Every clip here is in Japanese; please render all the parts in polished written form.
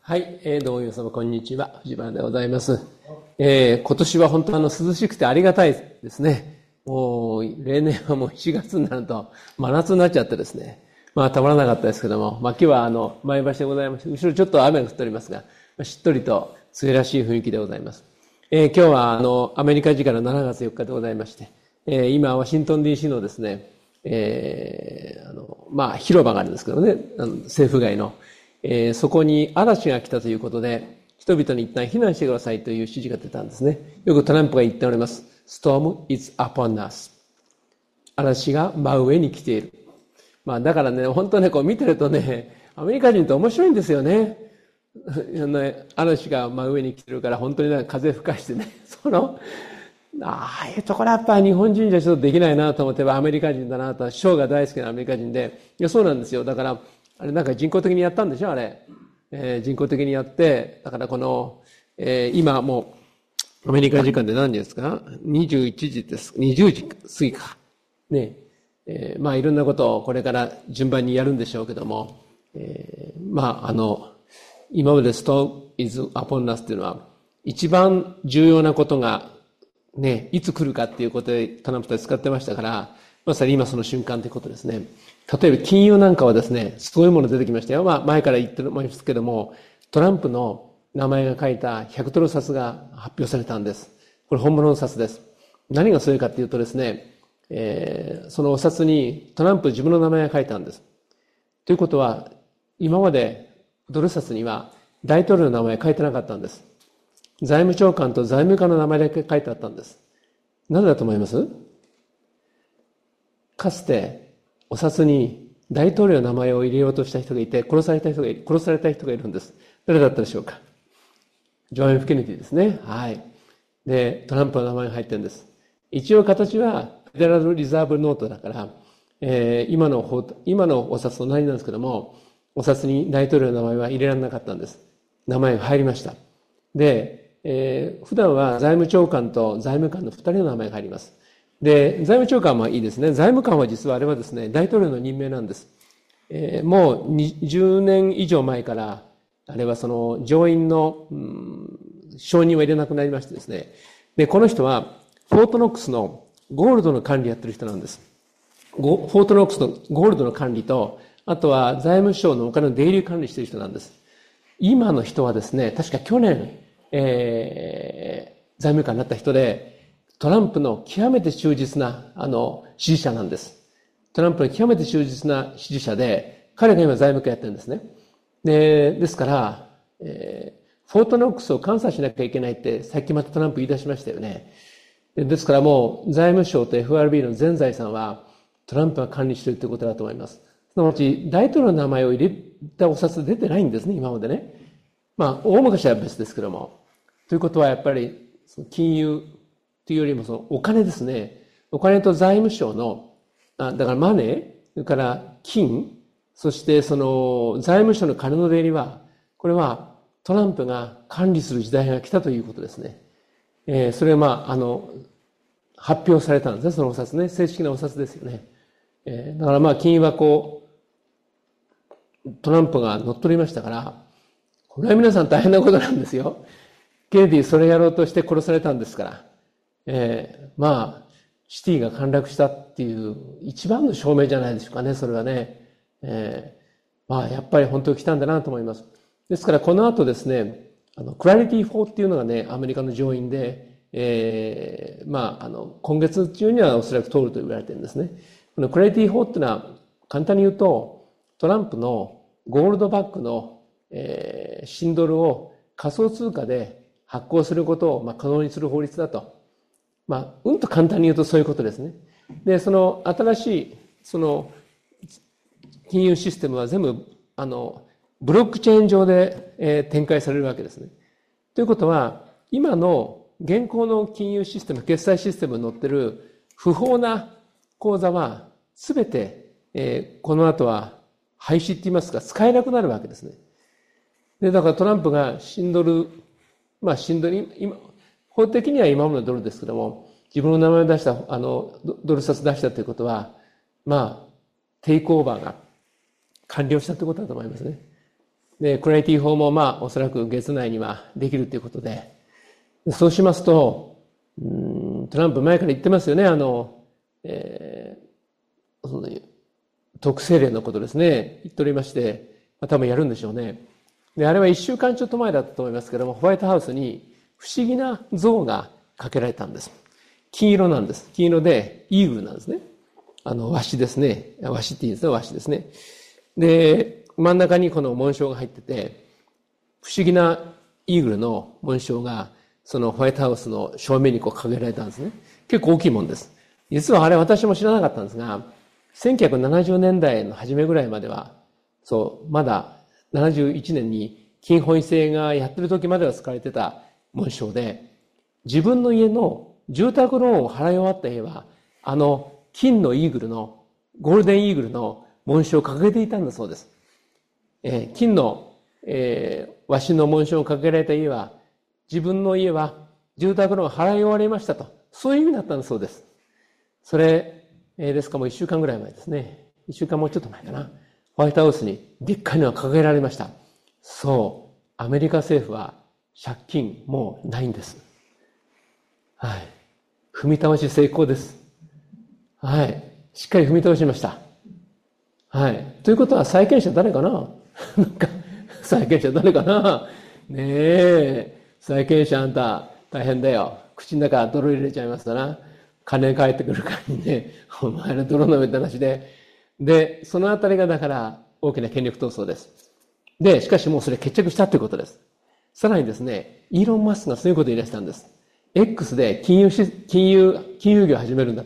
はい、どうも皆様こんにちは、藤原でございます。今年は本当涼しくてありがたいですね。もう例年はもう7月になると真夏になっちゃってですね、たまらなかったですけども、今日は前橋でございまして、後ろちょっと雨が降っておりますが、しっとりと梅雨らしい雰囲気でございます。今日はアメリカ時間の7月4日でございまして、今ワシントン DC のですね、広場があるんですけどね、政府街の。そこに嵐が来たということで、人々に一旦避難してくださいという指示が出たんですね。よくトランプが言っております。Storm is upon us. 嵐が真上に来ている。だからね、本当ね、こう見てるとね、アメリカ人って面白いんですよね。嵐が真上に来てるから本当に風吹かしてね、ああいうところはやっぱ日本人じゃちょっとできないなと思って、アメリカ人だなと、ショーが大好きなアメリカ人で、いや、そうなんですよ。だから、あれ人工的にやったんでしょあれ。人工的にやって、だから今もう、アメリカ時間で何時ですか ?21 時です。20時過ぎか。ね。いろんなことをこれから順番にやるんでしょうけども、今までStorm is upon usっていうのは、一番重要なことが、ね、いつ来るかっていうことでトランプと使ってましたから、まさに今その瞬間ということですね。例えば金融なんかはですね、すごいもの出てきましたよ。前から言ってますけども、トランプの名前が書いた100ドル札が発表されたんです。これ本物の札です。何がそれかっていうとですね、そのお札にトランプ自分の名前が書いたんです。ということは、今までドル札には大統領の名前が書いてなかったんです。財務長官と財務官の名前だけ書いてあったんです。なぜだと思います？かつてお札に大統領の名前を入れようとした人がいて、殺された人がいるんです。誰だったでしょうか？ジョン・F・ケネディですね。はい。で、トランプの名前が入ってるんです。一応形はフェデラルリザーブノートだから、今のお札と同じなんですけども、お札に大統領の名前は入れられなかったんです。名前が入りました。で、普段は財務長官と財務官の2人の名前が入ります。で、財務長官はいいですね。財務官は実はあれはですね、大統領の任命なんです。もう20年以上前から、あれはその上院の、承認は入れなくなりましてですね。で、この人は、フォートノックスのゴールドの管理やってる人なんです。フォートノックスのゴールドの管理と、あとは財務省のお金の出入り管理してる人なんです。今の人はですね、確か去年、財務官になった人で、トランプの極めて忠実な、支持者なんです。トランプの極めて忠実な支持者で、彼が今財務官やってるんですね。ですから、フォートノックスを監査しなきゃいけないって、さっきまたトランプ言い出しましたよね。ですからもう、財務省と FRB の全財産は、トランプが管理しているということだと思います。すなわち、大統領の名前を入れたお札出てないんですね、今までね。大昔は別ですけども。ということは、やっぱり、金融、というよりもそのお金ですね。お金と財務省の、だからマネー、それから金、そしてその財務省の金の出入りは、これはトランプが管理する時代が来たということですね。それは発表されたんですね、そのお札ね。正式なお札ですよね。だから金融はトランプが乗っ取りましたから、これは皆さん大変なことなんですよ。ケネディそれやろうとして殺されたんですから。シティが陥落したっていう一番の証明じゃないでしょうかね、それはね。やっぱり本当に来たんだなと思います。ですからこの後ですね、クラリティ法っていうのがね、アメリカの上院で、今月中にはおそらく通ると言われてるんですね。このクラリティ法っていうのは、簡単に言うと、トランプのゴールドバックの、新ドルを仮想通貨で発行することを可能にする法律だと。うんと簡単に言うとそういうことですね。で、その新しい、金融システムは全部、ブロックチェーン上で、展開されるわけですね。ということは、今の現行の金融システム、決済システムに載ってる不法な口座は、すべて、この後は廃止って言いますか、使えなくなるわけですね。で、だからトランプが新ドル、今、法的には今までのドルですけども、自分の名前を出した、ドル札出したということは、テイクオーバーが完了したということだと思いますね。 で、クラリティ法もおそらく月内にはできるということで、そうしますと、トランプ前から言ってますよね、その特性例のことですね、言っておりまして、多分やるんでしょうね。で、あれは1週間ちょっと前だったと思いますけども、ホワイトハウスに不思議な像がかけられたんです。金色なんです。金色でイーグルなんですね。ワシですね。ワシって言うんですね、ワシですね。で、真ん中にこの紋章が入ってて、不思議なイーグルの紋章が、そのホワイトハウスの正面にこう掲げられたんですね。結構大きいもんです。実はあれ私も知らなかったんですが、1970年代の初めぐらいまでは、まだ71年に金本位制がやってる時までは使われてた紋章で、自分の家の住宅ローンを払い終わった家は、金のイーグルの、ゴールデンイーグルの紋章を掲げていたんだそうです。金の、和紙の紋章を掲げられた家は、自分の家は住宅ローンを払い終わりましたと。そういう意味だったんだそうです。それ、ですからもう1週間ぐらい前ですね。1週間もうちょっと前かな。ホワイトハウスにでっかいのが掲げられました。そう、アメリカ政府は借金もうないんです。はい。踏み倒し成功です。はい。しっかり踏み倒しました。はい。ということは債権者誰かな債権者誰かなねえ。債権者あんた大変だよ。口の中泥入れちゃいますから。金返ってくるからにね、お前の泥の上って話で。で、そのあたりがだから大きな権力闘争です。で、しかしもうそれ決着したということです。さらにですね、イーロン・マスクがそういうことを言い出したんです。X で金融業を始めるんだって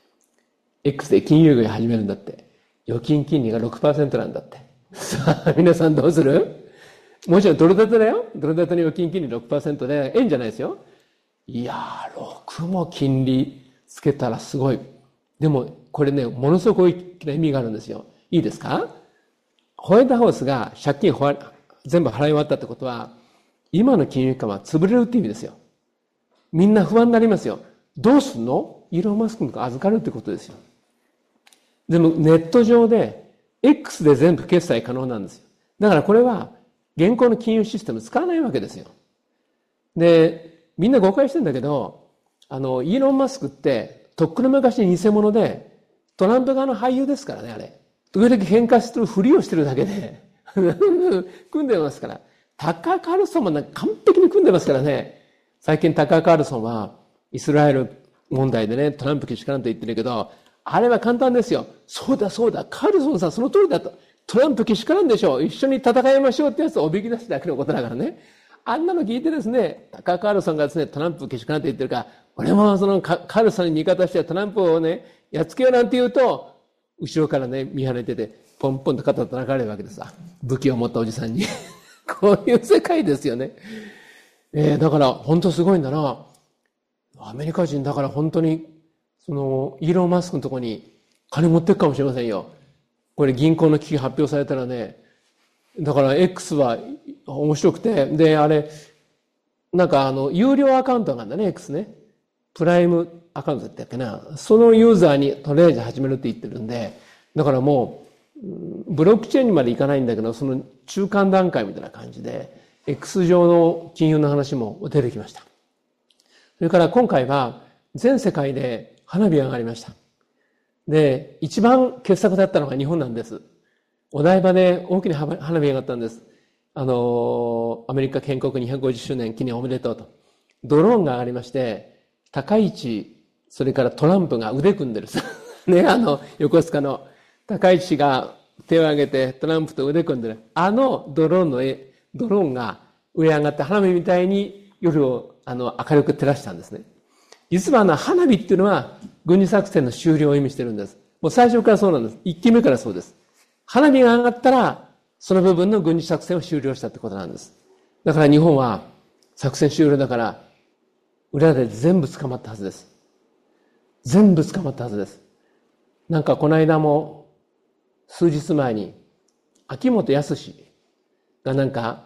。X で金融業を始めるんだって。預金金利が 6% なんだって。さあ、皆さんどうする？もちろんドル建てだよ。ドル建ての預金金利 6% で円じゃないですよ。いやー、6も金利つけたらすごい。でも、これね、ものすごく大きな意味があるんですよ。いいですか？ホワイトハウスが借金全部払い終わったってことは、今の金融機関は潰れるって意味ですよ。みんな不安になりますよ。どうすんの？イーロン・マスクに預かるってことですよ。でもネット上で X で全部決済可能なんですよ。だからこれは現行の金融システム使わないわけですよ。で、みんな誤解してるんだけど、イーロン・マスクってとっくの昔に偽物でトランプ側の俳優ですからね、あれ。時々変化するふりをしてるだけで組んでますから。タッカー・カールソンも完璧に組んでますからね。最近タッカー・カールソンはイスラエル問題でね、トランプけしからんと言ってるけど、あれは簡単ですよ。そうだそうだ、カールソンさんその通りだと。トランプけしからんでしょう。一緒に戦いましょうってやつをおびき出すだけのことだからね。あんなの聞いてですね、タッカー・カールソンがですね、トランプけしからんと言ってるから、俺もそのカールソンに味方してトランプをね、やっつけようなんて言うと、後ろからね、見張れてて、ポンポンと肩叩かれるわけですわ。武器を持ったおじさんに。こういう世界ですよね。だから本当すごいんだな。アメリカ人だから本当に、イーロン・マスクのところに金持っていくかもしれませんよ。これ銀行の危機発表されたらね、だから X は面白くて、で、あれ、有料アカウントがあるんだね、X ね。プライムアカウントだったっけな。そのユーザーにとりあえず始めるって言ってるんで、だからもう、ブロックチェーンにまでいかないんだけど、その中間段階みたいな感じで、X 上の金融の話も出てきました。それから今回は全世界で花火が上がりました。で、一番傑作だったのが日本なんです。お台場で大きな花火が上がったんです。アメリカ建国250周年記念おめでとうと。ドローンが上がりまして、高市、それからトランプが腕組んでる。ね、横須賀の高市が手を挙げてトランプと腕組んでる。ドローンが上上がって花火みたいに夜を明るく照らしたんですね。実は花火っていうのは軍事作戦の終了を意味してるんです。もう最初からそうなんです。1期目からそうです。花火が上がったらその部分の軍事作戦を終了したってことなんです。だから日本は作戦終了だから裏で全部捕まったはずです。全部捕まったはずです。この間も数日前に秋元康が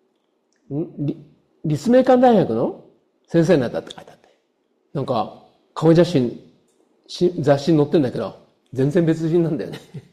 立命館大学の先生になったって書いてあって。顔写真、雑誌に載ってんだけど、全然別人なんだよね。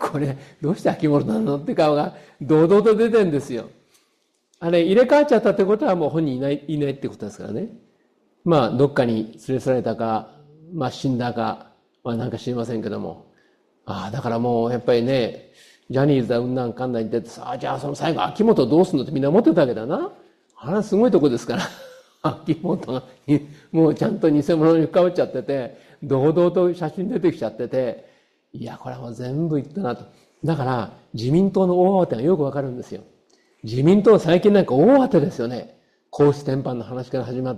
これ、どうして秋元なのって顔が堂々と出てるんですよ。入れ替わっちゃったってことはもう本人いないってことですからね。どっかに連れ去られたか、死んだか、なんか知りませんけども。だからもうやっぱりね、ジャニーズだうんなんかんなん言ってさ、じゃあその最後秋元どうすんのってみんな思ってたわけだな。すごいとこですから。秋元が、もうちゃんと偽物に深まっちゃってて、堂々と写真出てきちゃってて、いや、これはもう全部言ったなと。だから、自民党の大慌てがよくわかるんですよ。自民党最近なんか大慌てですよね。皇室典範の話から始まって、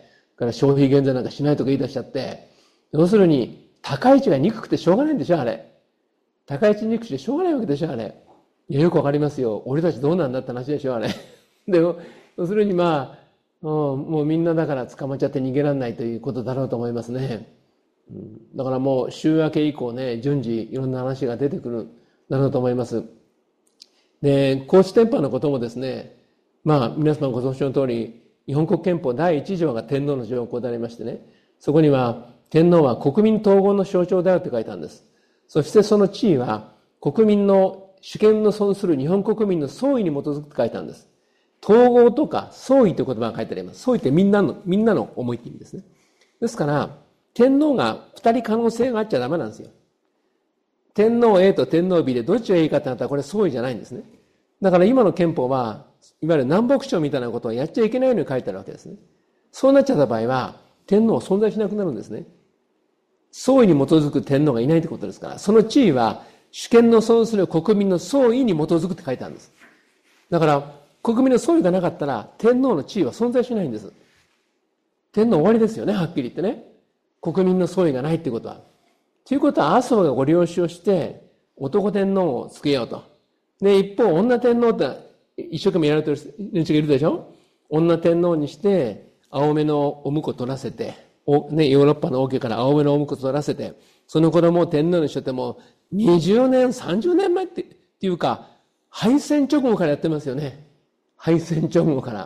から消費減税なんかしないとか言い出しちゃって、要するに、高市が憎くてしょうがないんでしょ、あれ。高市憎くてしょうがないわけでしょ、あれ。いや、よくわかりますよ。俺たちどうなんだって話でしょ、あれ。でも、要するにもうみんなだから捕まっちゃって逃げられないということだろうと思いますね。だからもう週明け以降ね、順次いろんな話が出てくるだろうと思います。で、皇室典範のこともですね、皆様ご存知の通り、日本国憲法第1条が天皇の条項でありましてね、そこには天皇は国民統合の象徴であると書いたんです。そしてその地位は国民の主権の存する日本国民の総意に基づくと書いたんです。統合とか総意という言葉が書いてあります。総意ってみんなの思いって意味ですね。ですから、天皇が二人可能性があっちゃダメなんですよ。天皇 A と天皇 B でどっちがいいかってなったらこれ総意じゃないんですね。だから今の憲法はいわゆる南北朝みたいなことをやっちゃいけないように書いてあるわけですね。そうなっちゃった場合は天皇は存在しなくなるんですね。総意に基づく天皇がいないということですから、その地位は主権の存する国民の総意に基づくって書いてあるんです。だから国民の総意がなかったら天皇の地位は存在しないんです。天皇終わりですよね、はっきり言ってね。国民の総意がないってことは。ということは麻生がご了承して男天皇をつけようと。で、一方女天皇って一生懸命やられてる連中がいるでしょ。女天皇にして青目のお婿取らせて、ヨーロッパの王家から青目のお婿取らせて、その子供を天皇にしてても20年、30年前っていうか、敗戦直後からやってますよね。敗戦直後から。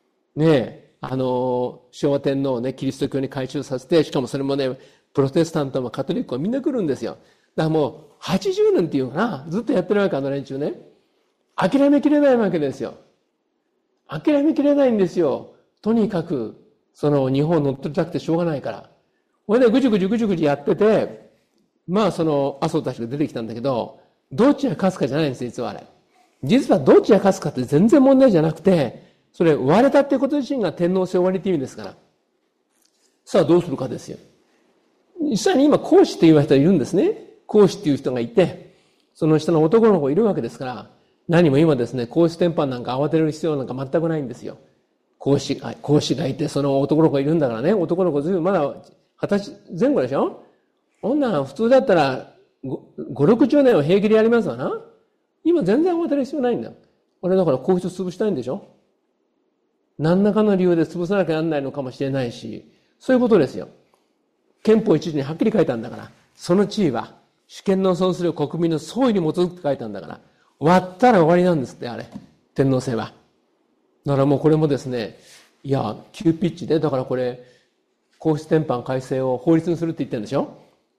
昭和天皇をね、キリスト教に改宗させて、しかもそれもね、プロテスタントもカトリックもみんな来るんですよ。だからもう80年っていうかな、ずっとやってるわけ、連中ね。諦めきれないわけですよ。諦めきれないんですよ。とにかく、日本を乗っ取りたくてしょうがないから。これでぐじぐじやってて、麻生たちが出てきたんだけど、どっちが勝つかじゃないんですよ、実はあれ。実はどっちが勝つかって全然問題じゃなくて、それ割れたってこと自身が天皇制終わりっていう意味ですから。さあどうするかですよ。実際に今皇嗣っていう人がいるんですね。皇嗣っていう人がいて、その下の男の子いるわけですから、何も今ですね、皇嗣典範なんか慌てる必要なんか全くないんですよ。皇嗣がいて、その男の子がいるんだからね、男の子ずいぶんまだ20歳前後でしょ。女普通だったら5、60年は平気でやりますわな。今全然慌てる必要ないんだよ。俺だから皇室潰したいんでしょ。何らかの理由で潰さなきゃならないのかもしれないし、そういうことですよ。憲法一時にはっきり書いたんだから、その地位は主権の存する国民の総意に基づくって書いたんだから、割ったら終わりなんですって、あれ。天皇制は。だからもうこれもですね、いや、急ピッチで、だからこれ、皇室典範改正を法律にするって言ってるんでしょ。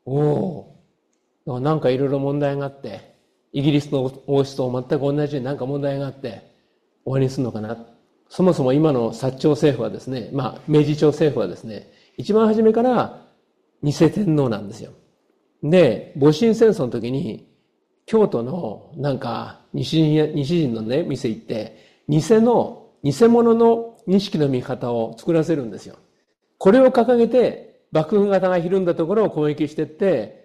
なんかいろいろ問題があって、イギリスの王室と全く同じようになんか問題があって、終わりにするのかな。そもそも今の薩長政府はですね、明治朝政府はですね、一番初めから偽天皇なんですよ。で、戊辰戦争の時に、京都のなんか西人のね、店行って、偽物の錦の御旗を作らせるんですよ。これを掲げて、幕府方がひるんだところを攻撃してって、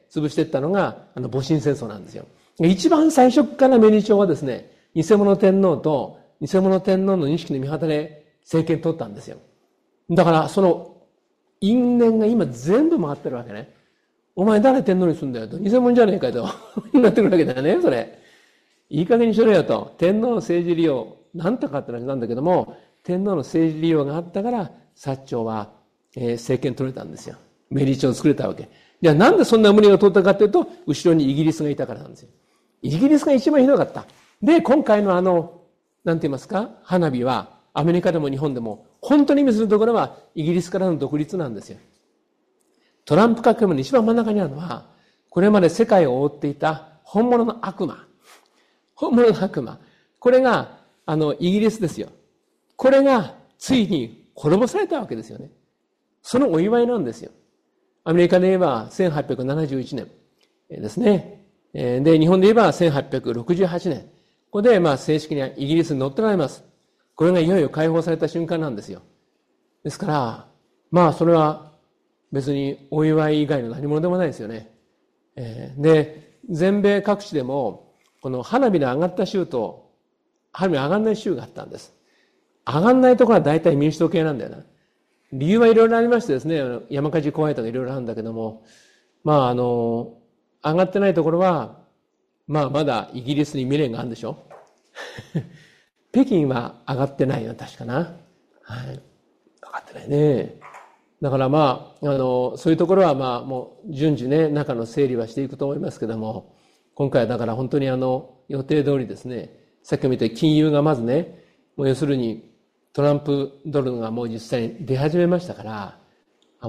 潰していったのが、戊辰戦争なんですよ。一番最初から明治朝はですね、偽物天皇と偽物天皇の錦の御旗で政権取ったんですよ。だからその因縁が今全部回ってるわけね。お前誰天皇にすんだよと、偽物じゃねえかよとなってくるわけだよね、それ。いい加減にしろよと。天皇の政治利用、なんとかって話なんだけども、天皇の政治利用があったから、薩長は、政権取れたんですよ。明治朝を作れたわけ。じゃあなんでそんな無理を取ったかというと、後ろにイギリスがいたからなんですよ。イギリスが一番ひどかった。で、今回のなんて言いますか、花火はアメリカでも日本でも本当に意味するところはイギリスからの独立なんですよ。トランプ革命の一番真ん中にあるのは、これまで世界を覆っていた本物の悪魔。本物の悪魔。これが、イギリスですよ。これが、ついに滅ぼされたわけですよね。そのお祝いなんですよ。アメリカで言えば、1871年ですね。で、日本で言えば、1868年。ここで、正式にイギリスに乗っ取られます。これがいよいよ解放された瞬間なんですよ。ですから、それは別にお祝い以外の何物でもないですよね。で、全米各地でも、この花火の上がった州と、花火上がんない州があったんです。上がんないところは大体民主党系なんだよな。理由はいろいろありましてですね、山火事怖いとかいろいろあるんだけども、上がってないところは、まだイギリスに未練があるんでしょ北京は上がってないよ、確かな。はい。上がってないね。だからそういうところはもう順次ね、中の整理はしていくと思いますけども、今回はだから本当に予定通りですね、さっきも言った金融がまずね、もう要するにトランプドルがもう実際に出始めましたから、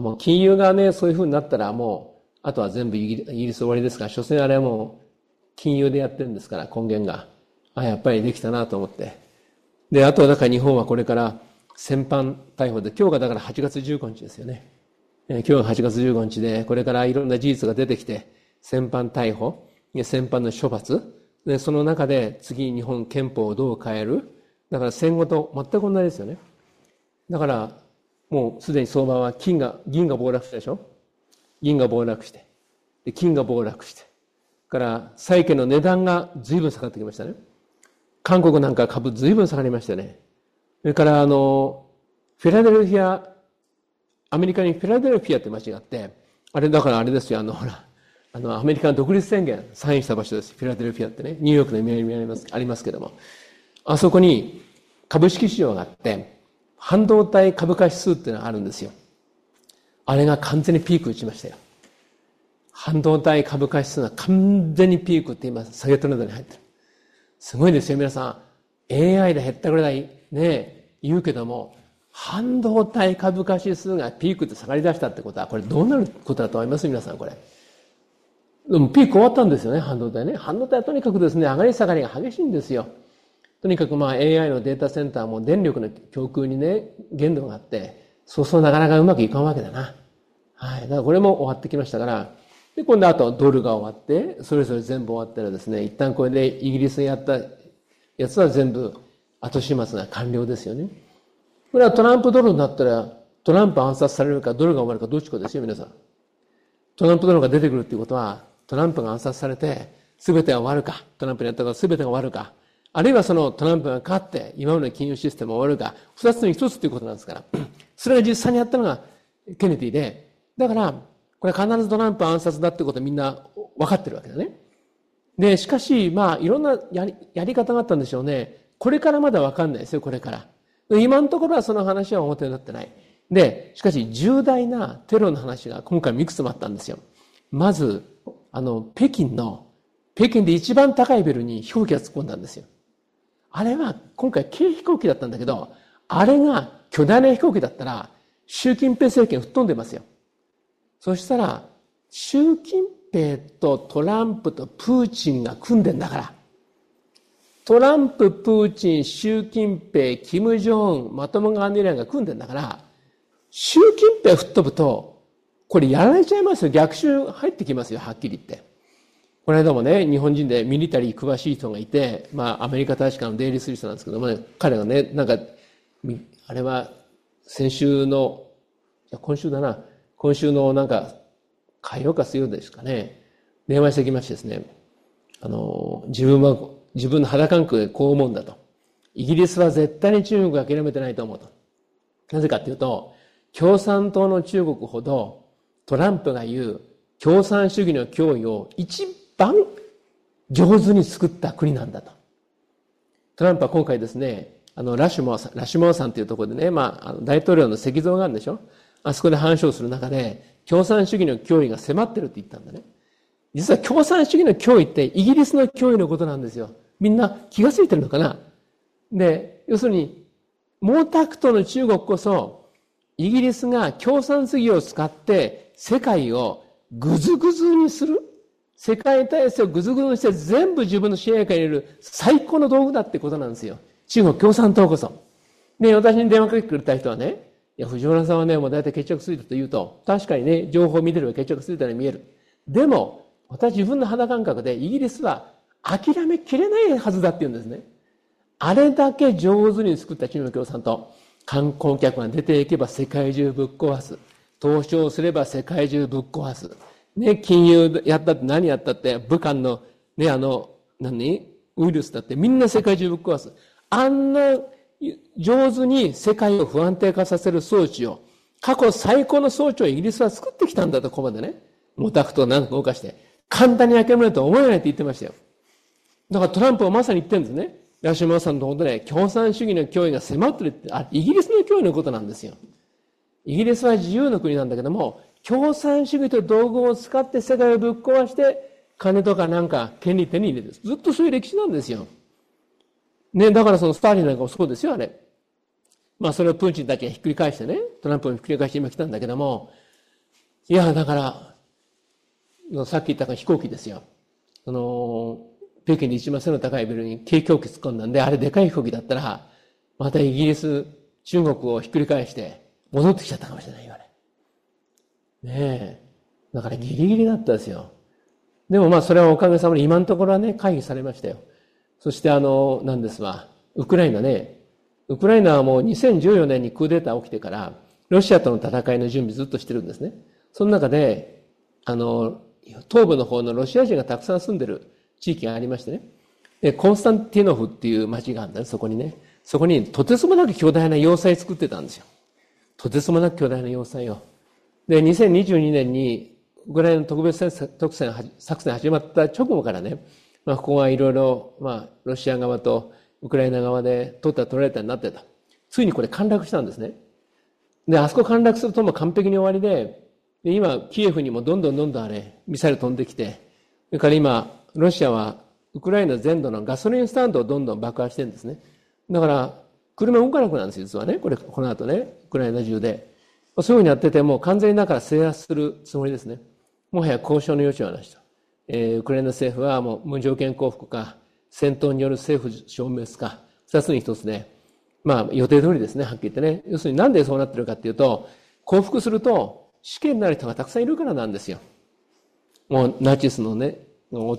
もう金融がね、そういう風になったらもう、あとは全部イギリス終わりですから、所詮あれはもう金融でやってるんですから、根源が。やっぱりできたなと思って。で、あとはだから日本はこれから戦犯逮捕で、今日がだから8月15日ですよね。今日が8月15日で、これからいろんな事実が出てきて、戦犯逮捕、戦犯の処罰、で、その中で次日本憲法をどう変える。だから戦後と全く同じですよね。だから、もうすでに相場は銀が暴落したでしょ。銀が暴落して、で金が暴落して、から債券の値段が随分下がってきましたね。韓国なんか株随分下がりましたね。それからフィラデルフィア、アメリカにフィラデルフィアって街があって、あれだからあれですよ、アメリカの独立宣言サインした場所です。フィラデルフィアってね、ニューヨークの南にありますけども、あそこに株式市場があって、半導体株価指数っていうのがあるんですよ。あれが完全にピーク打ちましたよ。半導体株価指数が完全にピークって今、下げトレンドに入ってる。すごいですよ、皆さん。AI で減ったぐらいね、言うけども、半導体株価指数がピークって下がり出したってことは、これどうなることだと思います皆さん、これ。でもピーク終わったんですよね、半導体ね。半導体はとにかくですね、上がり下がりが激しいんですよ。とにかくAI のデータセンターも電力の供給にね、限度があって、そうそうなかなかうまくいかんわけだな。はい。だからこれも終わってきましたから、で、今度あとドルが終わって、それぞれ全部終わったらですね、一旦これでイギリスがやったやつは全部後始末が完了ですよね。これはトランプドルになったら、トランプ暗殺されるかドルが終わるかどっちかですよ、皆さん。トランプドルが出てくるっていうことは、トランプが暗殺されて、全てが終わるか、トランプにやったから全てが終わるか、あるいはそのトランプが勝って、今までの金融システムが終わるか、二つに一つっていうことなんですから、それが実際にやったのがケネディで、だから、これ必ずトランプ暗殺だってことはみんな分かってるわけだね。で、しかし、いろんなやり方があったんでしょうね。これからまだ分かんないですよ、これから。今のところはその話は表になってない。で、しかし重大なテロの話が今回いくつもあったんですよ。まず、北京で一番高いビルに飛行機が突っ込んだんですよ。あれは今回軽飛行機だったんだけど、あれが巨大な飛行機だったら、習近平政権吹っ飛んでますよ。そしたら、習近平とトランプとプーチンが組んでんだから。トランプ、プーチン、習近平、キム・ジョン、まともがネリアンが組んでんだから、習近平吹っ飛ぶと、これやられちゃいますよ。逆襲入ってきますよ、はっきり言って。この間もね、日本人でミリタリー詳しい人がいて、アメリカ大使館の出入りする人なんですけどもね、彼がね、あれは今週の火曜か水曜ですかね、電話してきましてですね、自分の肌感覚でこう思うんだと。イギリスは絶対に中国が諦めてないと思うと。なぜかっていうと、共産党の中国ほどトランプが言う共産主義の脅威を一番上手に作った国なんだと。トランプは今回ですね、ラシュモアさんというところでね、大統領の石像があるんでしょ。あそこで話をする中で、共産主義の脅威が迫ってるって言ったんだね。実は共産主義の脅威ってイギリスの脅威のことなんですよ。みんな気がついてるのかな。で、要するに、毛沢東の中国こそ、イギリスが共産主義を使って世界をぐずぐずにする。 世界体制をぐずぐずして全部自分の支配下に入れる最高の道具だってことなんですよ。中国共産党こそ。で、私に電話かけてくれた人はね、いや、藤原さんはね、もう大体決着ついたと言うと、確かにね、情報を見てれば決着ついたように見える。でも、私自分の肌感覚でイギリスは諦めきれないはずだって言うんですね。あれだけ上手に作った中国共産党。観光客が出ていけば世界中ぶっ壊す。投資をすれば世界中ぶっ壊す。ね、金融やったって何やったって、武漢のね、ウイルスだってみんな世界中ぶっ壊す。あんな上手に世界を不安定化させる装置を、過去最高の装置をイギリスは作ってきたんだと、ここまでね。モタクと何か動かして、簡単に諦めるとは思えないって言ってましたよ。だからトランプはまさに言ってるんですね。吉村さんのことで、共産主義の脅威が迫ってるって、イギリスの脅威のことなんですよ。イギリスは自由の国なんだけども、共産主義という道具を使って世界をぶっ壊して、金とかなんか権利手に入れて、ずっとそういう歴史なんですよ。ね、だからそのスターリンなんかもそうですよ、あれ。まあそれをプーチンたちがひっくり返してね、トランプをひっくり返して今来たんだけども、いや、だから、さっき言った飛行機ですよ。北京で一番背の高いビルに軽狂気突っ込んだんで、あれでかい飛行機だったら、またイギリス、中国をひっくり返して戻ってきちゃったかもしれないよね。ねえ。だからギリギリだったですよ。でもまあそれはおかげさまで今のところはね、回避されましたよ。そしてなんですわ、ウクライナね。ウクライナはもう2014年にクーデター起きてから、ロシアとの戦いの準備ずっとしてるんですね。その中で、東部の方のロシア人がたくさん住んでる地域がありましてね。で、コンスタンティノフっていう町があるんだね、そこにね。そこにとてつもなく巨大な要塞作ってたんですよ。とてつもなく巨大な要塞を。で、2022年にウクライナの特別作戦始まった直後からね、まあ、ここはいろいろ、まあ、ロシア側とウクライナ側で取られたになってた。ついにこれ陥落したんですね。で、あそこ陥落するともう完璧に終わりで、今、キエフにもどんどんあれ、ミサイル飛んできて、それから今、ロシアはウクライナ全土のガソリンスタンドをどんどん爆破してるんですね。だから、車動かなくなるんですよ、実はね。この後ね、ウクライナ中で。そういうふうにやってて、もう完全にだから制圧するつもりですね。もはや交渉の余地はなしと。ウクライナ政府はもう無条件降伏か、戦闘による政府消滅か、二つに一つで、まあ予定通りですね、はっきり言ってね。要するになんでそうなってるかっていうと、降伏すると死刑になる人がたくさんいるからなんですよ。もうナチスのね、を追って、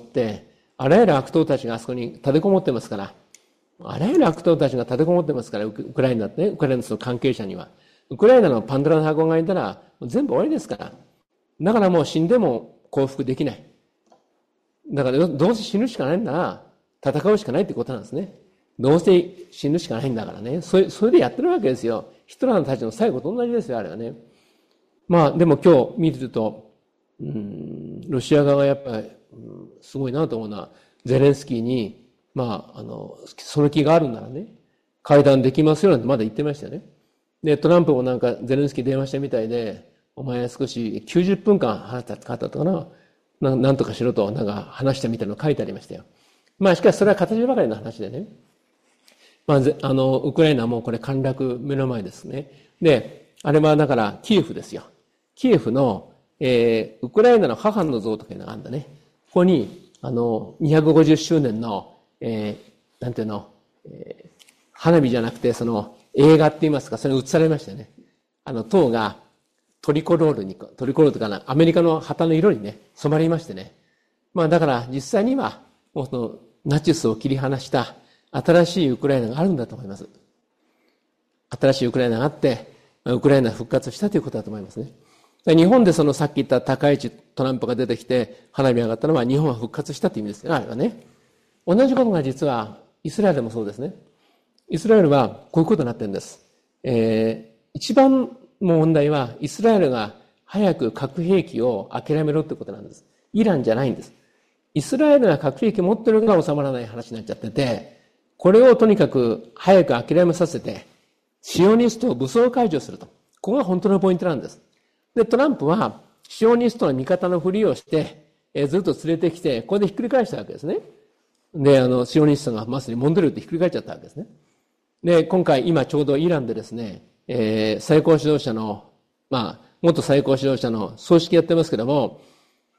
あらゆる悪党たちがあそこに立てこもってますから、あらゆる悪党たちが立てこもってますから、ウクライナってね、ウクライナのその関係者には。ウクライナのパンドラの箱がいたら、全部終わりですから。だからもう死んでも降伏できない。だからどうせ死ぬしかないんだな、戦うしかないってことなんですね。どうせ死ぬしかないんだからね。それでやってるわけですよ。ヒトラーたちの最後と同じですよ、あれはね。まあでも今日見てると、ロシア側がやっぱり、すごいなと思うのは、ゼレンスキーに、まあ、その気があるならね、会談できますよなんてまだ言ってましたよね。で、トランプもなんかゼレンスキー電話したみたいで、お前少し90分間話したかったかな。なんとかしろと、なんか話したみたいなの書いてありましたよ。まあしかしそれは形ばかりの話でね。まあ、ウクライナはもうこれ陥落目の前ですね。で、あれはだからキエフですよ。キエフの、ウクライナの母の像とかいうのがあるんだね。ここに、250周年の、なんていうの、花火じゃなくて、その映画って言いますか、それ映されましたね。塔がトリコロールとかな、アメリカの旗の色にね、染まりましてね。まあだから実際には、もうそのナチスを切り離した新しいウクライナがあるんだと思います。新しいウクライナがあって、ウクライナ復活したということだと思いますね。日本でそのさっき言った高市トランプが出てきて花火上がったのは日本は復活したという意味ですね、あれはね。同じことが実はイスラエルでもそうですね。イスラエルはこういうことになってるんです。一番の問題はイスラエルが早く核兵器を諦めろってことなんです。イランじゃないんです。イスラエルが核兵器を持ってるのが収まらない話になっちゃってて、これをとにかく早く諦めさせて、シオニストを武装解除すると。ここが本当のポイントなんです。で、トランプはシオニストの味方のふりをして、ずっと連れてきて、これでひっくり返したわけですね。で、シオニストがまさにモンドレルってひっくり返っちゃったわけですね。で、今回今ちょうどイランでですね、最高指導者の、元最高指導者の葬式やってますけども、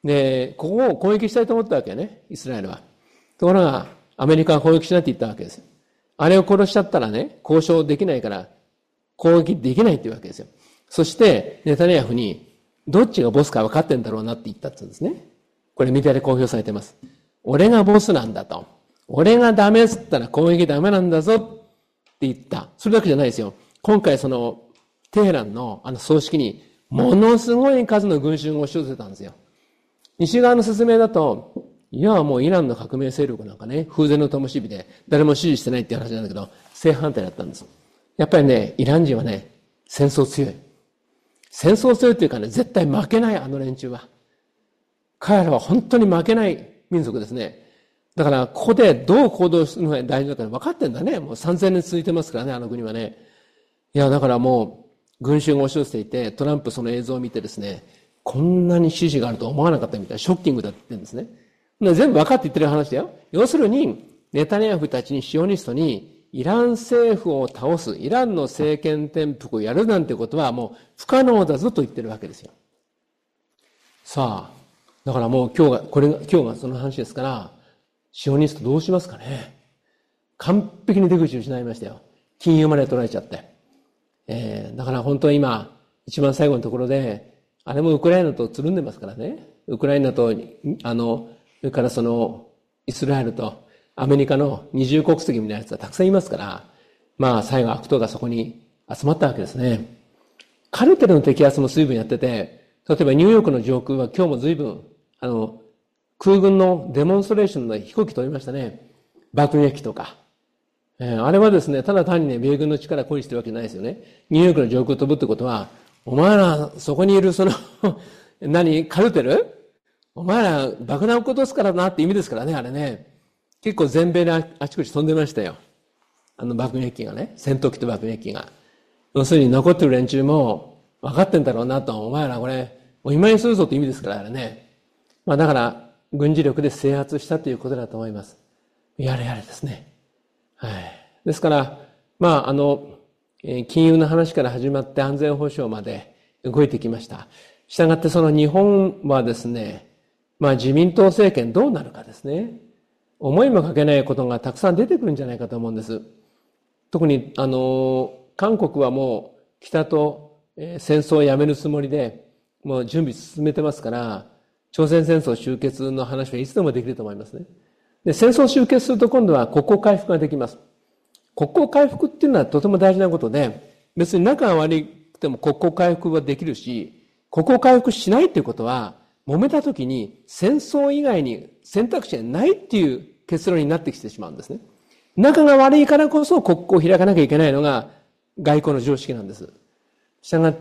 で、ここを攻撃したいと思ったわけね、イスラエルは。ところが、アメリカは攻撃しないって言ったわけですよ。あれを殺しちゃったらね、交渉できないから攻撃できないっていうわけですよ。そして、ネタニヤフに、どっちがボスか分かってんだろうなって言ったって言うんですね。これメディアで公表されてます。俺がボスなんだと。俺がダメっつったら攻撃ダメなんだぞって言った。それだけじゃないですよ。今回その、テヘランの葬式に、ものすごい数の群衆が押し寄せたんですよ。西側の説明だと、いや、もうイランの革命勢力なんかね、風前の灯火で誰も支持してないっていう話なんだけど、正反対だったんです。やっぱりね、イラン人はね、戦争強い。戦争強いっていうかね、絶対負けない、あの連中は。彼らは本当に負けない民族ですね。だから、ここでどう行動するのが大事だから分かってんだね。もう3000年続いてますからね、あの国はね。いや、だからもう、群衆が押し寄せていて、トランプその映像を見てですね、こんなに支持があると思わなかったみたいな、ショッキングだって言ってるんですね。全部分かって言ってる話だよ。要するに、ネタニヤフたちにシオニストに、イラン政府を倒す、イランの政権転覆をやるなんてことはもう不可能だぞと言ってるわけですよ。さあ、だからもう今日がその話ですから、シオニストどうしますかね。完璧に出口を失いましたよ。金融まで取られちゃって。だから本当に今、一番最後のところで、あれもウクライナとつるんでますからね。ウクライナと、それからその、イスラエルとアメリカの二重国籍みたいなやつはたくさんいますから、まあ最後悪党がそこに集まったわけですね。カルテルの摘発も随分やってて、例えばニューヨークの上空は今日も随分、空軍のデモンストレーションの飛行機飛びましたね。爆撃機とか。あれはですね、ただ単にね、米軍の力を誇示してるわけじゃないですよね。ニューヨークの上空飛ぶってことは、お前ら、そこにいるそのカルテルお前ら爆弾を落とすからなって意味ですからね、あれね。結構全米であちこち飛んでましたよ。爆撃機がね、戦闘機と爆撃機が。要するに残ってる連中も分かってんだろうなと、お前らこれ、お見舞いするぞって意味ですから、あれね。まあだから、軍事力で制圧したということだと思います。やれやれですね。はい。ですから、まあ金融の話から始まって安全保障まで動いてきました。したがってその日本はですね、まあ自民党政権どうなるかですね。思いもかけないことがたくさん出てくるんじゃないかと思うんです。特に韓国はもう北と戦争をやめるつもりでもう準備進めてますから、朝鮮戦争終結の話はいつでもできると思いますね。で、戦争終結すると今度は国交回復ができます。国交回復っていうのはとても大事なことで、別に仲が悪くても国交回復はできるし、国交回復しないっていうことは、揉めた時に戦争以外に選択肢がないっていう結論になってきてしまうんですね。仲が悪いからこそ国交を開かなきゃいけないのが外交の常識なんです。したがって、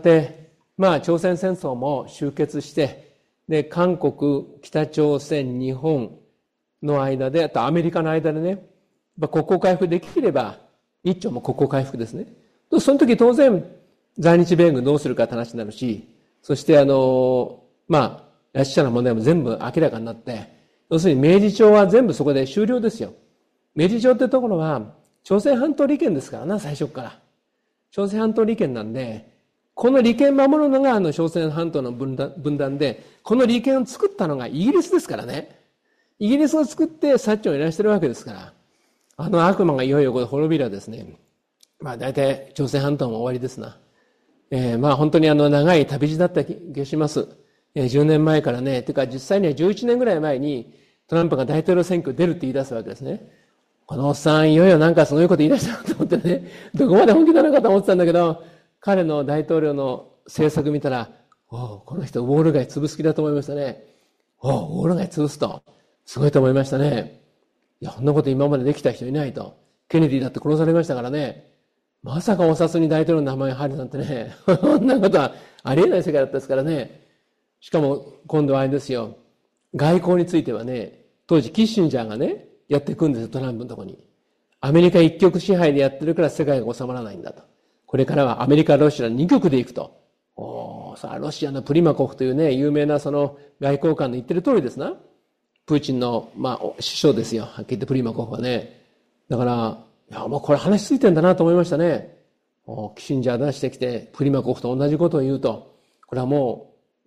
まあ朝鮮戦争も終結して、で、韓国、北朝鮮、日本の間で、あとアメリカの間でね、国交回復できれば、日朝も国交回復ですね。その時当然、在日米軍どうするかって話になるし、そしてまあ、拉致者の問題も全部明らかになって、要するに明治朝は全部そこで終了ですよ。明治朝ってところは、朝鮮半島利権ですからな、最初から。朝鮮半島利権なんで、この利権を守るのが朝鮮半島の分断で、この利権を作ったのがイギリスですからね。イギリスを作って薩長をいらしてるわけですから、悪魔がいよいよこれ滅びらですね、まあ大体朝鮮半島も終わりですな。まあ本当に長い旅路だった気がします。10年前からね、てか実際には11年ぐらい前にトランプが大統領選挙出るって言い出すわけですね。このおっさんいよいよなんかすごいこと言い出したなと思ってね、どこまで本気なのかと思ってたんだけど、彼の大統領の政策見たら、この人ウォール街潰す気だと思いましたね。ウォール街潰すと。すごいと思いましたね。いや、こんなこと今までできた人いないと。ケネディだって殺されましたからね。まさかお札に大統領の名前が入るなんてね。そんなことはありえない世界だったですからね。しかも今度はあれですよ。外交についてはね、当時キッシンジャーがね、やっていくんですよ、トランプのとこに。アメリカ一極支配でやってるから世界が収まらないんだと。これからはアメリカ、ロシア二極でいくと。さあ、ロシアのプリマコフというね、有名なその外交官の言ってる通りですな。プーチンの、まあ、首相ですよ。はっきり言ってプリマコフはね。だから、いや、もうこれ話ついてんだなと思いましたね。キッシンジャー出してきて、プリマコフと同じことを言うと、これはも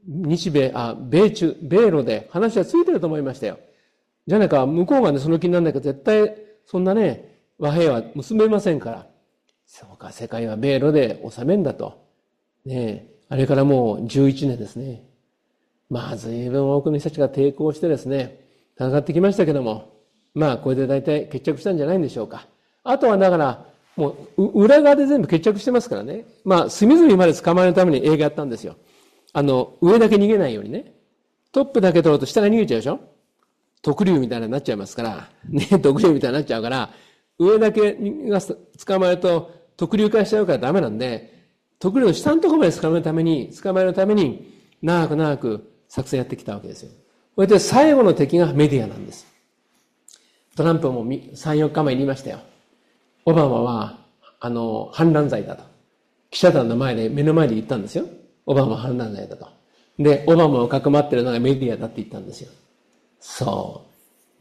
米ロで話はついてると思いましたよ。じゃなか、向こうがね、その気にならないから絶対、そんなね、和平は結べませんから。そうか、世界は米ロで収めんだと。ねえ、あれからもう11年ですね。まあ、随分多くの人たちが抵抗してですね、戦ってきましたけども、まあ、これで大体決着したんじゃないんでしょうか。あとはだから、もう、裏側で全部決着してますからね。まあ、隅々まで捕まえるために映画やったんですよ。上だけ逃げないようにね。トップだけ取ると下が逃げちゃうでしょ。特竜みたいになっちゃいますから、ね、特竜みたいになっちゃうから、上だけが捕まえると特竜化しちゃうからダメなんで、特竜の下のところまで捕まえるために、長く作戦やってきたわけですよ。それで最後の敵がメディアなんです。トランプも3、4日前に言いましたよ。オバマは、反乱罪だと。記者団の目の前で言ったんですよ。オバマは反乱罪だと。で、オバマをかくまってるのがメディアだって言ったんですよ。そう。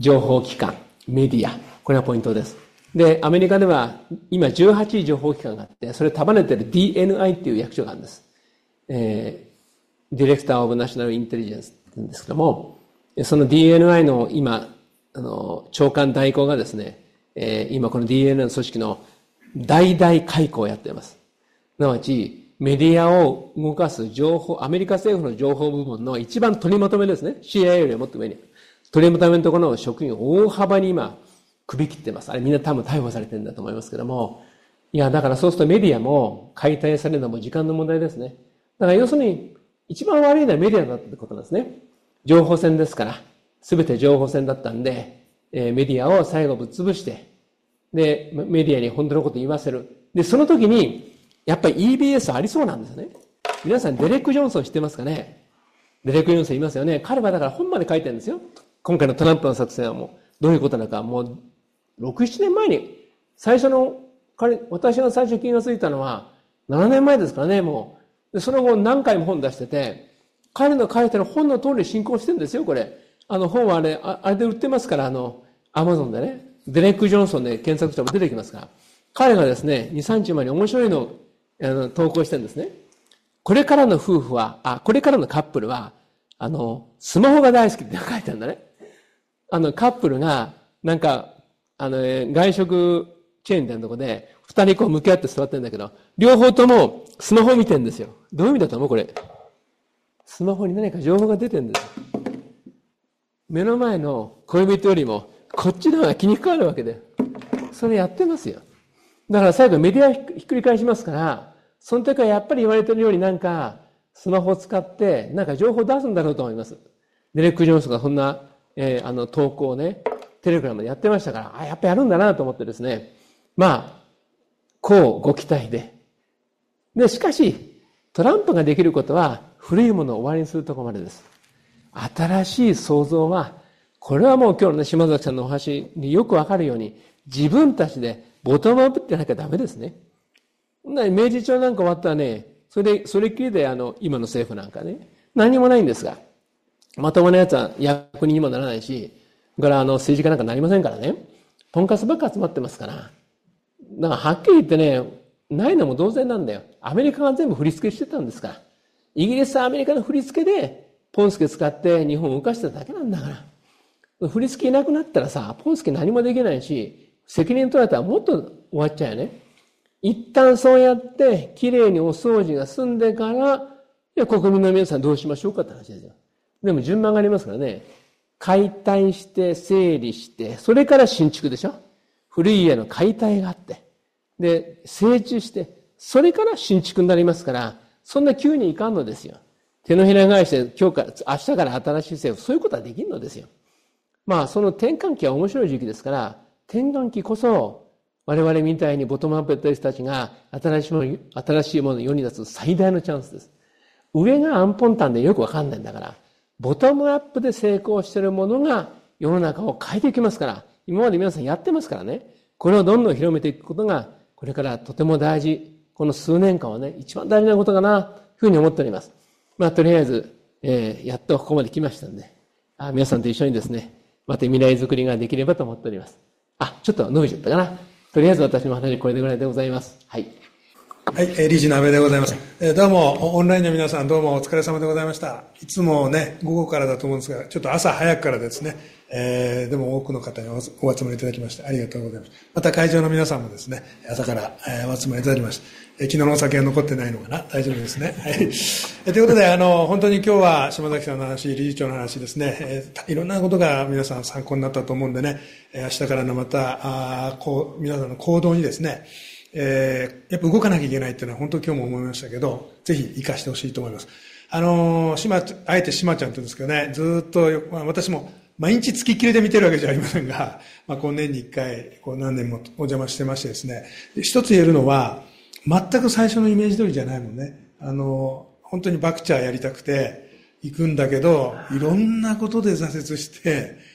情報機関、メディア。これがポイントです。で、アメリカでは今18情報機関があって、それ束ねてる DNI っていう役所があるんです。ディレクターオブナショナルインテリジェンスって言うんですけども、その DNI の今、長官代行がですね、今この DNI の組織の大々改革をやっています。すなわち、メディアを動かすアメリカ政府の情報部門の一番取りまとめですね。CIA よりもっと上に。取りまとめのところの職員を大幅に今、首切ってます。あれみんな多分逮捕されてるんだと思いますけども。いや、だからそうするとメディアも解体されるのも時間の問題ですね。だから要するに、一番悪いのはメディアだってことなんですね。情報戦ですから、すべて情報戦だったんで、メディアを最後ぶっ潰して、で、メディアに本当のこと言わせる。で、その時に、やっぱり EBS ありそうなんですよね。皆さんデレック・ジョンソン知ってますかね。デレック・ジョンソンいますよね。彼はだから本まで書いてるんですよ。今回のトランプの作戦はもう、どういうことなのか、もう、6、7年前に、私が最初気がついたのは、7年前ですからね、もう。でその後何回も本出してて、彼の書いてる本の通り進行してるんですよ、これ。本はあれで売ってますから、アマゾンでね、デレック・ジョンソンで検索しても出てきますから。彼がですね、2、3日前に面白いのを投稿してるんですね。これからのカップルは、スマホが大好きって書いてあるんだね。カップルが、なんか、外食チェーンみたいなとこで、二人こう向き合って座ってるんだけど、両方ともスマホ見てるんですよ。どういう意味だと思うこれ。スマホに何か情報が出てるんですよ。目の前の恋人よりも、こっちの方が気にかかるわけで。それやってますよ。だから最後メディアひっくり返しますから、その時はやっぱり言われてるようになんか、スマホを使って、なんか情報を出すんだろうと思います。デレック・ジョンソンがそんな、投稿をね、テレグラムでやってましたから、やっぱやるんだなと思ってですね。まあ、こうご期待で。で、しかし、トランプができることは、古いものを終わりにするところまでです。新しい創造は、これはもう今日のね、島崎さんのお話によくわかるように、自分たちでボトムアップってなきゃダメですね。明治朝なんか終わったらね、それっきりで今の政府なんかね、何もないんですが、まともなやつは役人にもならないし、だから政治家なんかなりませんからね、とんかつばっか集まってますから、だからはっきり言ってね、ないのも同然なんだよ。アメリカが全部振り付けしてたんですから。イギリスはアメリカの振り付けで、ポンスケ使って日本を動かしてただけなんだから。振り付けいなくなったらさ、ポンスケ何もできないし、責任取られたらもっと終わっちゃうよね。一旦そうやって、きれいにお掃除が済んでから、国民の皆さんどうしましょうかって話ですよ。でも順番がありますからね。解体して、整理して、それから新築でしょ。古い家の解体があって。で、整地して、それから新築になりますから、そんな急にいかんのですよ。手のひら返して、明日から新しい政府、そういうことはできるのですよ。まあ、その転換期は面白い時期ですから、転換期こそ、我々みたいにボトムアップやってる人たちが新しいものを世に出す最大のチャンスです。上がアンポンタンでよくわかんないんだから、ボトムアップで成功しているものが世の中を変えていきますから、今まで皆さんやってますからね、これをどんどん広めていくことが、これからとても大事、この数年間はね、一番大事なことかな、というふうに思っております。まあ、とりあえず、やっとここまで来ましたんで、皆さんと一緒にですね、また未来づくりができればと思っております。ちょっと伸びちゃったかな。とりあえず私の話これぐらいでございます。はい。 はい、理事の安倍でございます。どうも、オンラインの皆さんどうもお疲れ様でございました。いつもね、午後からだと思うんですが、ちょっと朝早くからですね、でも多くの方にお集まりいただきましてありがとうございます。また会場の皆さんもですね、朝から、お集まりいただきまして、昨日のお酒は残ってないのかな、大丈夫ですね。はい。ということで、本当に今日は島崎さんの話、理事長の話ですね、いろんなことが皆さん参考になったと思うんでね、明日からのまた、皆さんの行動にですね、やっぱ動かなきゃいけないっていうのは本当に今日も思いましたけど、ぜひ活かしてほしいと思います。あえて島ちゃんとですけどね、ずっと、私も毎日付きっきりで見てるわけじゃありませんが、今年に一回、何年もお邪魔してましてですね、一つ言えるのは、全く最初のイメージ通りじゃないもんね。本当にバクチャーやりたくて行くんだけど、いろんなことで挫折して、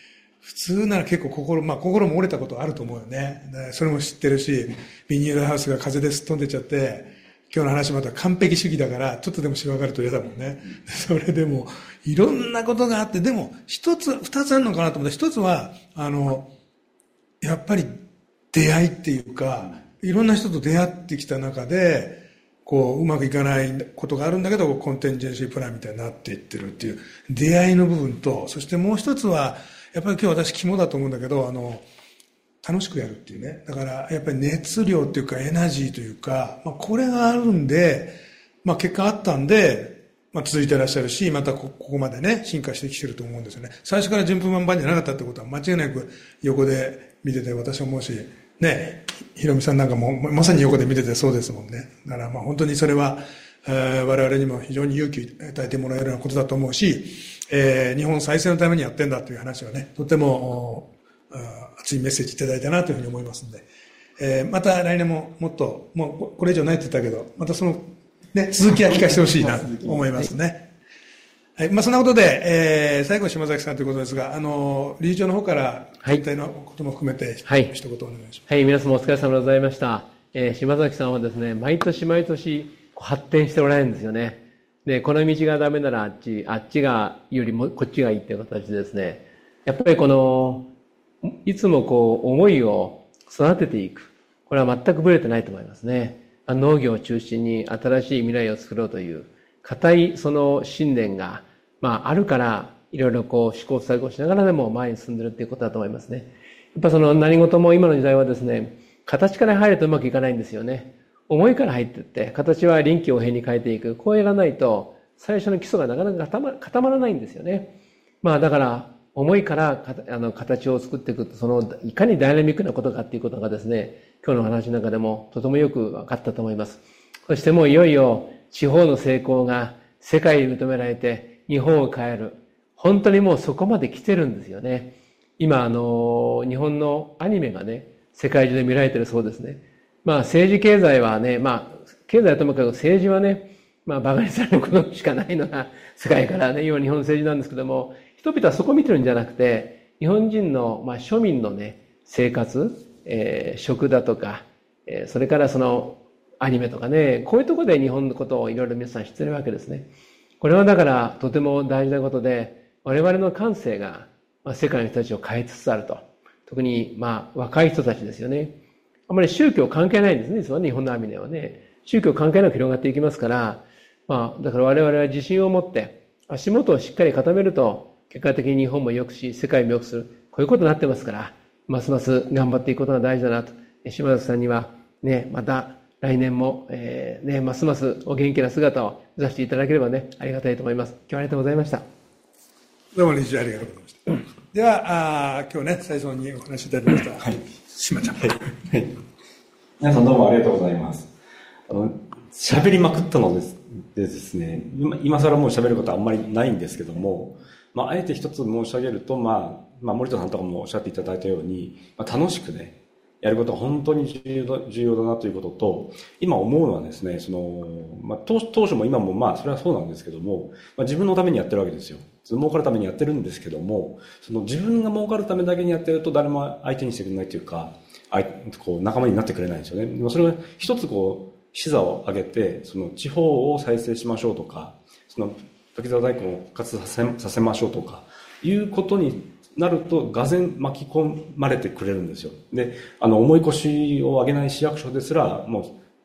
普通なら結構心も折れたことあると思うよね。それも知ってるし、ビニールハウスが風ですっ飛んでっちゃって、今日の話また完璧主義だから、ちょっとでもしわかると嫌だもんね。それでも、いろんなことがあって、でも、二つあるのかなと思って、一つは、やっぱり出会いっていうか、いろんな人と出会ってきた中で、うまくいかないことがあるんだけど、コンテンジェンシープランみたいになっていってるっていう出会いの部分と、そしてもう一つは、やっぱり今日私肝だと思うんだけど、楽しくやるっていうね。だから、やっぱり熱量っていうかエナジーというか、これがあるんで、結果あったんで、続いていらっしゃるし、またここまでね、進化してきてると思うんですよね。最初から順風満帆じゃなかったってことは間違いなく横で見てて私は思うし、ね、ひろみさんなんかもまさに横で見ててそうですもんね。だから本当にそれは、我々にも非常に勇気を与えてもらえるようなことだと思うし、日本再生のためにやってんだという話はね、とても熱いメッセージいただいたなというふうに思いますので、また来年ももっと、もうこれ以上ないって言ったけど、またその、ね、続きは聞かせてほしいなと思いますね。はい。そんなことで、最後島崎さんということですが、理事長の方から全体のことも含めて、はい、一言お願いします。 はい、皆様お疲れ様でございました。島崎さんはですね、毎年毎年発展しておられるんですよね。で、この道がダメならあっちがよりもこっちがいいっていう形でですね、やっぱりいつも思いを育てていく。これは全くブレてないと思いますね。農業を中心に新しい未来を作ろうという固いその信念が、あるから、いろいろ試行錯誤しながらでも前に進んでるっていうことだと思いますね。やっぱ何事も今の時代はですね、形から入るとうまくいかないんですよね。思いから入っていって、形は臨機応変に変えていく。こうやらないと、最初の基礎がなかなか固まらないんですよね。だから、思いから形を作っていくと、いかにダイナミックなことかっていうことがですね、今日の話の中でもとてもよく分かったと思います。そしてもういよいよ、地方の成功が世界に認められて、日本を変える。本当にもうそこまで来てるんですよね。今、日本のアニメがね、世界中で見られてるそうですね。政治経済はね、経済はともかく政治はね、馬鹿にされることしかないのが世界からね、今日本の政治なんですけども、人々はそこを見てるんじゃなくて、日本人の、庶民のね、生活、食だとか、それからアニメとかね、こういうところで日本のことをいろいろ皆さん知ってるわけですね。これはだからとても大事なことで、我々の感性が、世界の人たちを変えつつあると。特に、若い人たちですよね。あまり宗教関係ないんですね、実は日本のアニメはね。宗教関係なく広がっていきますから、だから我々は自信を持って、足元をしっかり固めると、結果的に日本も良くし、世界も良くする。こういうことになってますから、ますます頑張っていくことが大事だなと。島崎さんには、ね、また来年も、ますますお元気な姿を目指していただければね、ありがたいと思います。今日はありがとうございました。 どうも理事長ありがとうございました。では、今日ね、最初にお話しいただきました。はい。島ちゃん。はい。 皆さんどうもありがとうございます。喋りまくったのでですね、今更もう喋ることはあんまりないんですけども、あえて一つ申し上げると、森田さんとかもおっしゃっていただいたように、楽しくね、やることは本当に重要だなということと、今思うのはですね、当初も今もそれはそうなんですけども、自分のためにやってるわけですよ。儲かるためにやってるんですけども、自分が儲かるためだけにやってると誰も相手にしてくれないというか、仲間になってくれないんですよね。それが一つ視座を上げて、地方を再生しましょうとか、時沢大根を復活させましょうとか、いうことになると、がぜん巻き込まれてくれるんですよ。で、重い腰を上げない市役所ですら、もう、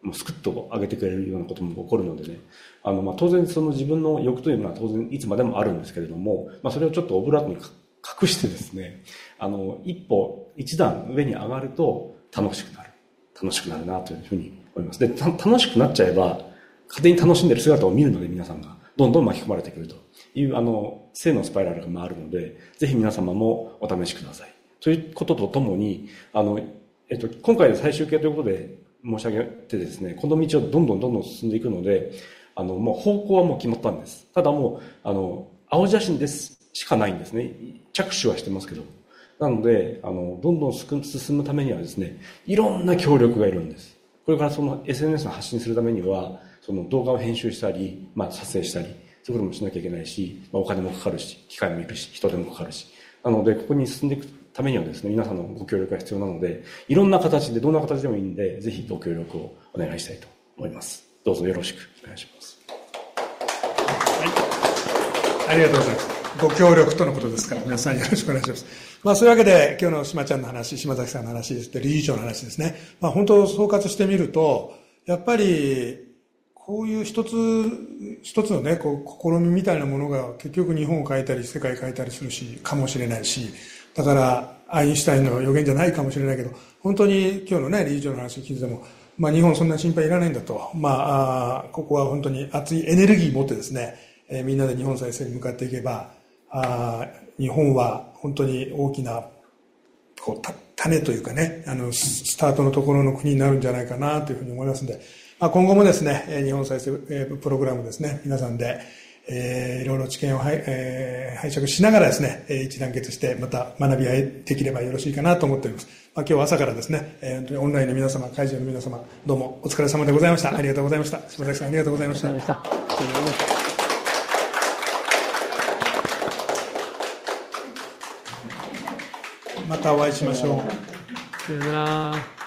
もうスクッと上げてくれるようなことも起こるのでね、当然その自分の欲というのは当然いつまでもあるんですけれども、それをちょっとオブラートに隠してですね、一段上に上がると楽しくなるなというふうに思います。で、楽しくなっちゃえば、勝手に楽しんでる姿を見るので皆さんがどんどん巻き込まれてくるという、正のスパイラルが回るので、ぜひ皆様もお試しください。ということとともに、今回で最終形ということで申し上げてですね、この道をどんどん進んでいくので、もう方向はもう決まったんです。ただもう、青写真ですしかないんですね。着手はしてますけど。なので、どんどん進むためにはですね、いろんな協力がいるんです。これからその SNS の発信するためには、その動画を編集したり、撮影したり、そういうこともしなきゃいけないし、お金もかかるし、機械もいるし、人手もかかるし。なので、ここに進んでいくためにはですね、皆さんのご協力が必要なので、いろんな形で、どんな形でもいいんで、ぜひご協力をお願いしたいと思います。どうぞよろしくお願いします。 はい。ありがとうございます。ご協力とのことですから、皆さんよろしくお願いします。そういうわけで、今日の島ちゃんの話、島崎さんの話、理事長の話ですね。本当総括してみると、やっぱり、こういう一つのね、試みみたいなものが結局日本を変えたり世界を変えたりするし、かもしれないし、だからアインシュタインの予言じゃないかもしれないけど、本当に今日のね、理事長の話を聞いてても、日本そんな心配いらないんだと。ここは本当に熱いエネルギーを持ってですね、みんなで日本再生に向かっていけば、日本は本当に大きな、種というかね、スタートのところの国になるんじゃないかなというふうに思いますので、今後もですね、日本再生プログラムですね、皆さんで、いろいろ知見を拝借しながらですね、一致団結してまた学び合いできればよろしいかなと思っております。今日は朝からですね、本当にオンラインの皆様、会場の皆様、どうもお疲れ様でございました。ありがとうございました。島崎さんありがとうございました。またお会いしましょう。 さよなら。